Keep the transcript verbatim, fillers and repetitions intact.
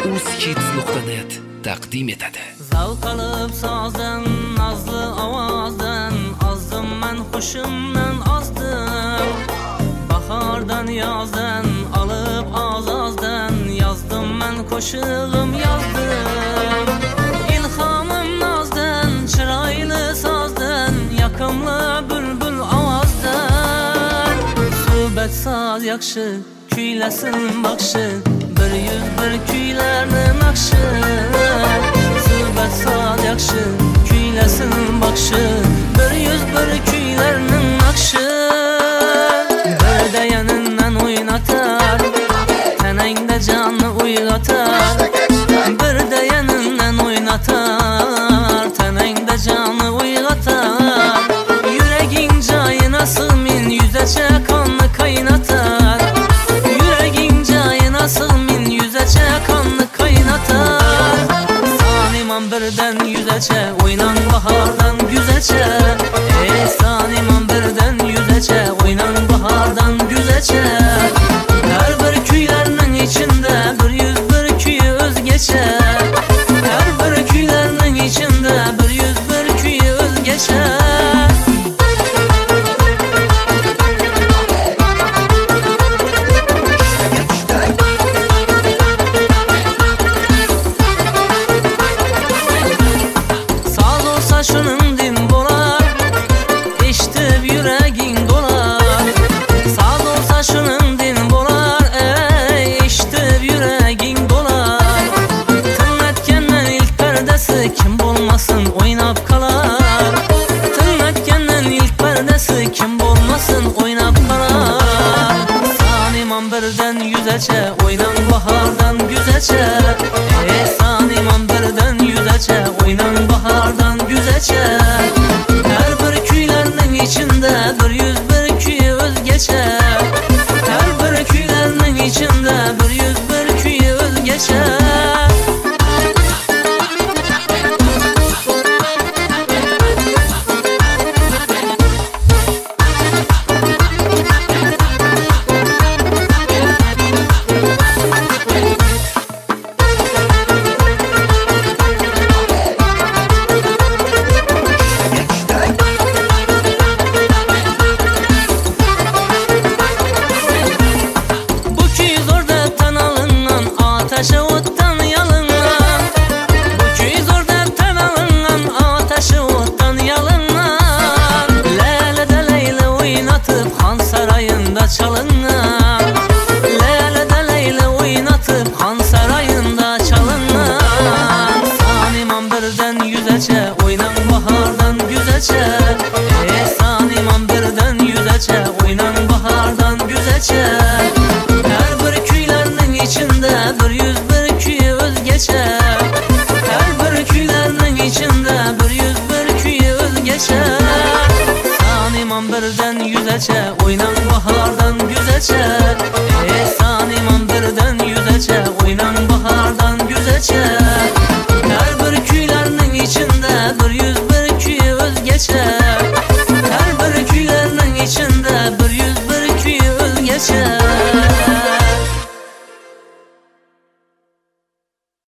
uzkids nuqta net taqdim etadi. Zavq olib sozdan, nazlı ovozdan, azdım men xushimdan azdım. Bahordan yozdan, olib azozdan, yozdim men qo'shig'im yozdim. İlhamim nozdan, chiroyli sozdan, yoqimli bulbul ovozdan. Suhbat soz yaxshi, kuylasin baxshi, bir yuz bir kuylarni naqshi. Suhbat soz yaxshi, kuylasin baxshi, bir yuz bir kuylarni naqshi. Bir dayanindan o'ynatar, tanangda jonni uyg'otar. Bir dayanindan o'ynatar, tanangda jonni uyg'otar. Yuraging joyina sig'min, yuzacha qonni qaynatar. Yuraging joyina sig'min, yuzacha qonni qaynatar. Soniman birdan yuzacha, o'ynan bahordan guzacha. Ey soniman birdan yuzacha, o'ynan bahordan guzacha. Har bir kuylarning ichida bir yuz bir kuy o'zgacha. Har bir kuylarning ichida bir yuz bir kuy o'zgacha. Saz olsa şunun din bo'lar, eshitib yuraging dolar. Saz olsa şunun din bo'lar, ey eshitib yuraging dolar. Tinglatgandan ilk pardasi kim bo'lmasin o'ynab qolar. Tinglatgandan ilk pardasi kim bo'lmasin o'ynab qolar. Soniman birdan yuzacha, o'ynan bahordan guzacha. Ey soniman birdan yuzacha, o'ynan bahordan guzacha. Har bir kuylarning ichida bir yuz bir kuy o'zgacha. Har bir kuylarning ichida bir yuz bir kuy o'zgacha. Bu kuy zo'rda tan olingan, otashi o'tdan yalingan. Bu kuy zo'rda tan olingan, otashi o'tdan yalingan. Lalada layla o'ynatib xon saroyinda chalingan. Lalada layla o'ynatib xon saroyinda chalingan. Soniman birdan yuzacha, o'ynan bahordan guzacha. Ey soniman birdan yuzacha, o'ynan bahordan guzacha. Har bir kuylarning ichida bir yuz bir kuy o'zgacha. Har bir kuylarning ichida bir yuz bir kuy o'zgacha. Soniman birdan yuzacha, o'ynan bahordan guzacha. Ey soniman birdan yuzacha, o'ynan bahordan guzacha.